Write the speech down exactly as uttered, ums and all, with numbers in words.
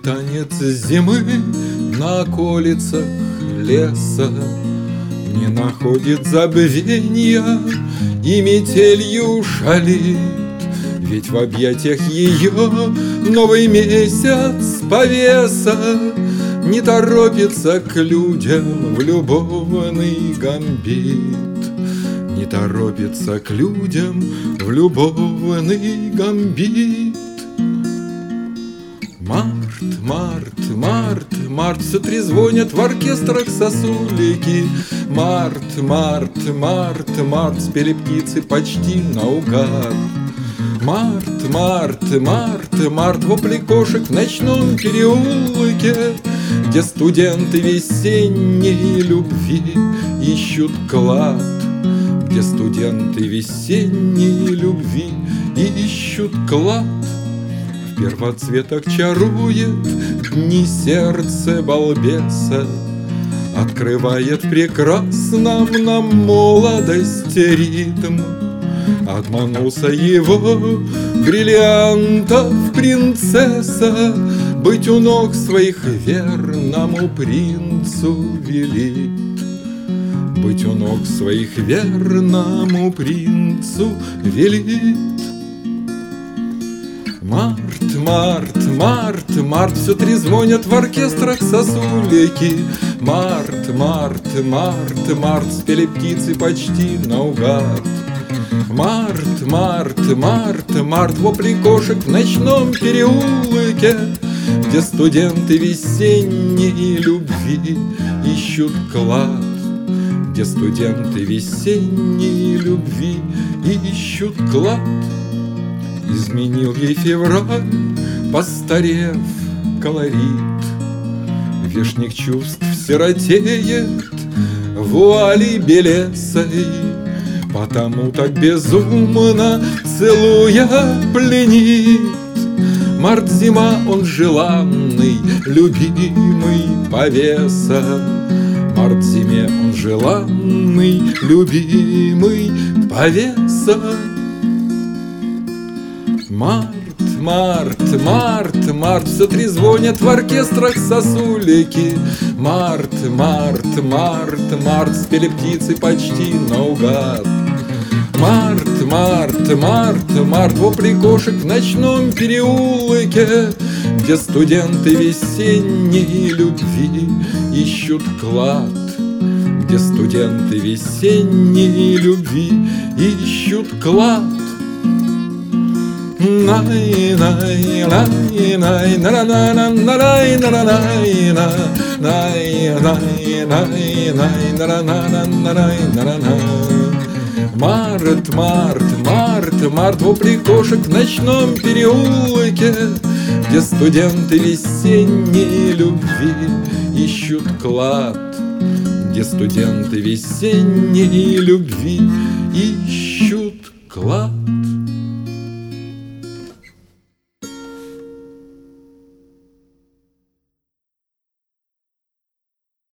танец зимы на околицах леса не находит забвенья и метелью шалит. Ведь в объятиях ее новый месяц повеса не торопится к людям в любовный гамбит. Не торопится к людям в любовный гамбит. Март, март, март, март, все трезвонят в оркестрах сосулики. Март, март, март, март, спели птицы почти наугад. Март, март, март, март, вопли кошек в ночном переулке, где студенты весенней любви ищут клад. Где студенты весенней любви ищут клад. В первоцветах чарует дни сердце балбеса, открывает в прекрасном нам молодости ритм. Обманулся его бриллиантов принцесса, быть у ног своих верному принцу велит. Быть у ног своих верному принцу велит. Март, март, март, март, все трезвонят в оркестрах сосулики. Март, март, март, март, спели птицы почти наугад. Март, март, март, март, вопли кошек в ночном переулке, где студенты весенней любви ищут клад. Где студенты весенней любви ищут клад. Изменил ей февраль, постарев колорит. Вешник чувств сиротеет в вуали белесой, потому так безумно целуя пленит. Март-зима, он желанный, любимый повеса. Март-зиме, он желанный, любимый повеса. Март, март, март, март, все трезвонят в оркестрах сосулики. Март, март, март, март, спели птицы почти наугад. Март, март, март, март, вопли кошек в ночном переулке, где студенты весенней любви ищут клад. Где студенты весенней любви ищут клад. Най, най, най, най, на на на на най, на на най, на най, най, най, най, на на на на най, на на на. Март, март, март, март, вопли кошек в ночном переулке, где студенты весенней любви ищут клад. Где студенты весенней любви ищут клад.